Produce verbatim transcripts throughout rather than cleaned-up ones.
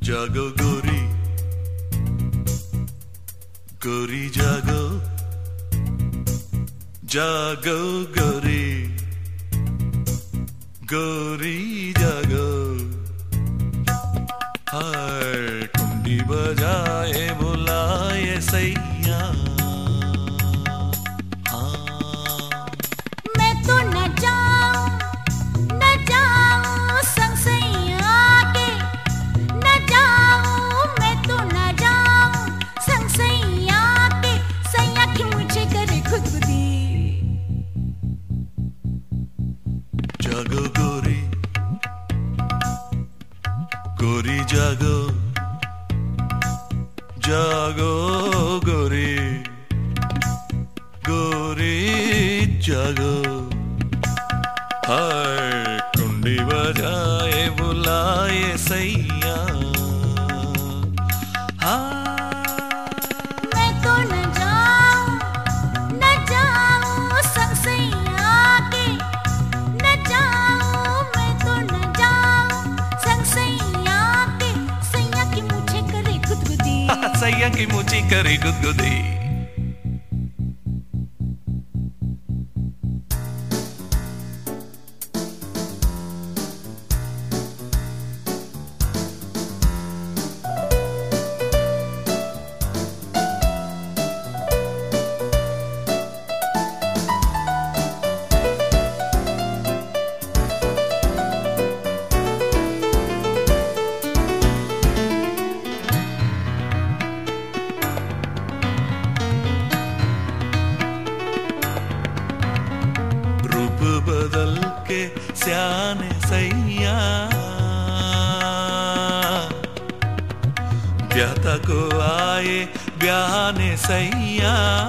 जागो गोरी गोरी जागो जागो गोरी गोरी जागो हाय कुंडी बजाए बुलाए सैया जागो गोरी गोरी जागो जागो गोरी गोरी जागो हाय कुंडी बजाए बुलाए सैया सैया की मुझी करी गुदगुदी बदल के स्याने सैया ब्याता को आए ब्याने सैया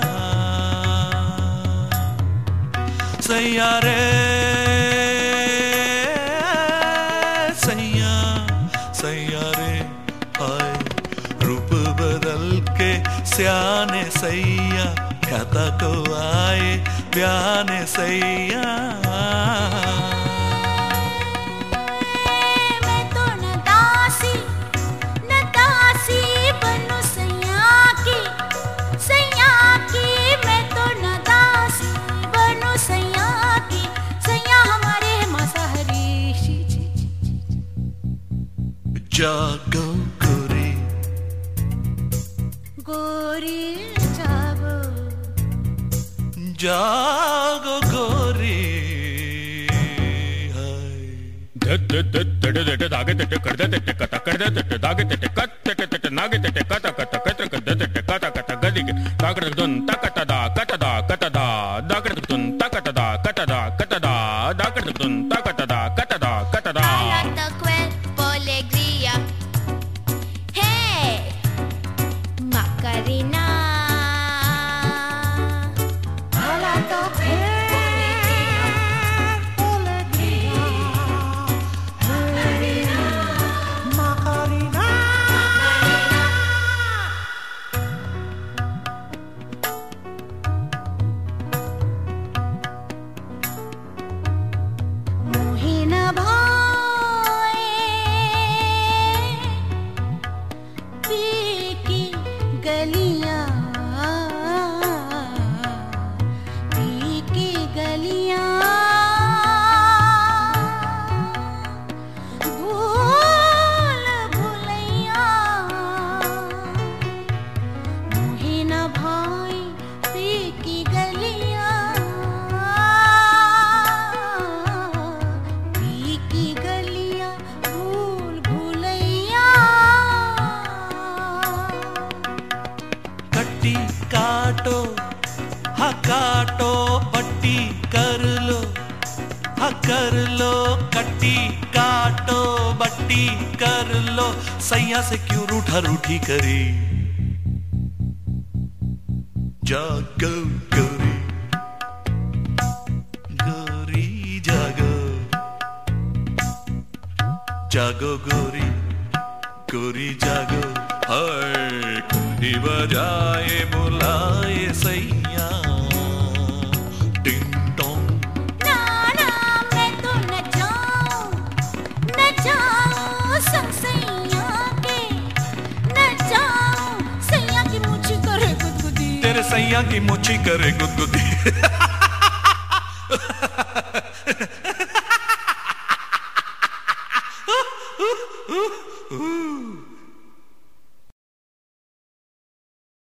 सैया रे सैया सैया रे आए रूप बदल के स्याने सैया ब्याता को आए ब्याने सैया मैं तो न दासी न दासी बनूं सैया की सैया की मैं तो न दासी बनूं सैया की सैया हमारे मांसाहारी जागो गोरी गोरी जागो जागो गोरी धागे तेटे कर दे तेटे कता कर दे तेटे धागे तेटे कत तेटे तेटे नागे तेटे कता कता कत्र कर दे तेटे कता कता गदी के ताकड़ दुन तकता दा कता दा कता दा दाकड़ दुन तकता दा कता दा कता दा दाकड़ दुन तकता दा कता दा कता दा Alata cuerpo alegría hey Macarena Alata cuerpo alegría Macarena Macarena Mohina bhai पी की गलियां पी की गलियां भूल भुलैया मोहिना भाई पी की गलियां पी की गलियां भूल भुलैया कट्टी काटो हा काटो पट्टी कर लो हा कर लो कट्टी काटो बट्टी कर लो सैया से क्यों रूठा रूठी करी जागो गोरी गोरी जागो जागो गोरी गोरी जागो हाय कुंडी बजाए बुलाए सैया टिंग टोंग ना ना मैं तो न जाऊं न जाऊं संग सैया के सैया की मुच्छी करे गुदगुदी Ooh.